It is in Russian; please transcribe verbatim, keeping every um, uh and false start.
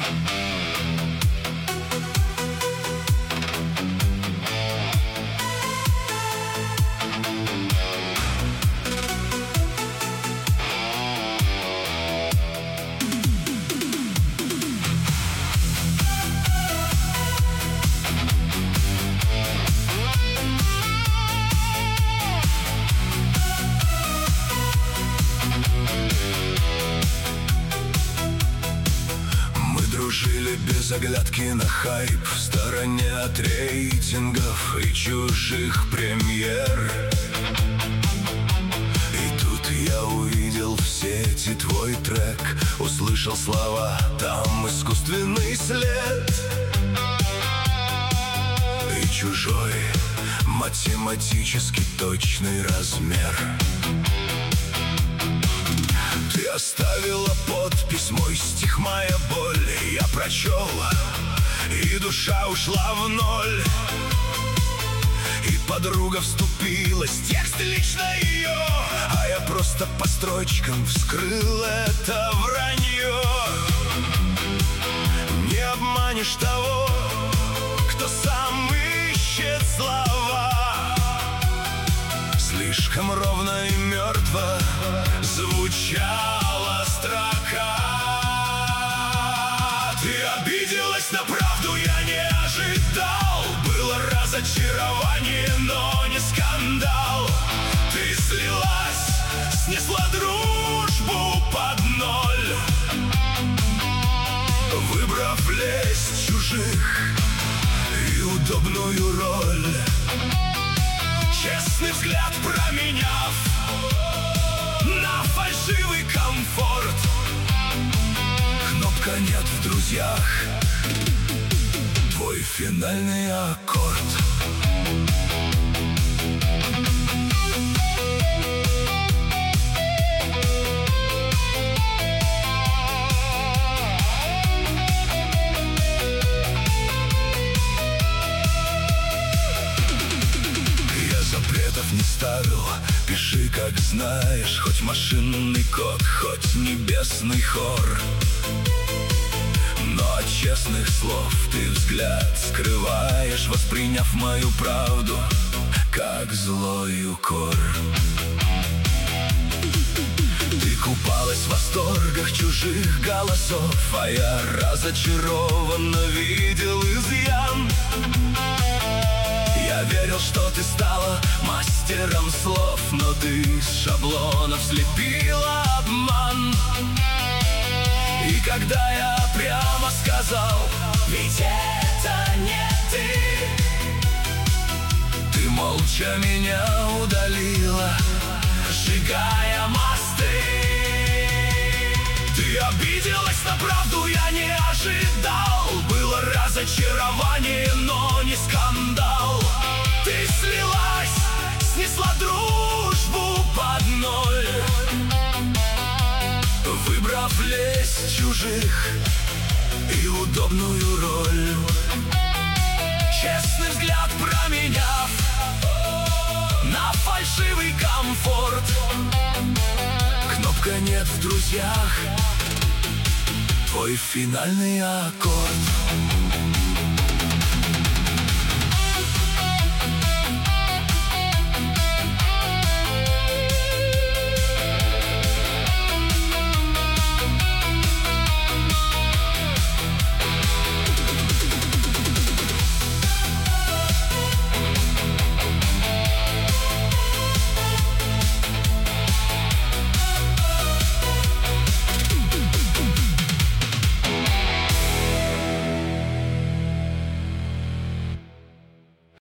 Жили без оглядки на хайп, в стороне от рейтингов и чужих премьер. И тут я увидел в сети твой трек, услышал слова, там искусственный след. И чужой математически точный размер. Ты оставила подпись, мой стих, моя боль. Я прочел, и душа ушла в ноль. И подруга вступилась, текст лично ее, а я просто по строчкам вскрыл это вранье. Не обманешь того, кто сам ищет слова. Слишком ровно и мертво звучала строка. Ты обиделась на правду, я не ожидал. Было разочарование, но не скандал. Ты слилась, снесла дружбу под ноль, выбрав лесть чужих и удобную роль. Честный взгляд променяв на фальшивый комфорт. Кнопка «Нет» в друзьях, твой финальный аккорд. Не ставил, пиши как знаешь, хоть машинный код, хоть небесный хор. Но от честных слов ты взгляд скрываешь, восприняв мою правду как злой укор. Ты купалась в восторгах чужих голосов, а я разочарованно видел изъян. Я верил, что ты стала мастером слов, но ты из шаблонов слепила обман. И когда я прямо сказал, ведь это не ты, ты молча меня удалила, сжигая мосты. Ты обиделась на правду, я не ожидал. Было разочарование, но не скандал. Ты слилась, снесла дружбу под ноль, выбрав лесть чужих и удобную роль. Честный взгляд променяв на фальшивый комфорт. Кнопка «Нет» в друзьях, твой финальный аккорд.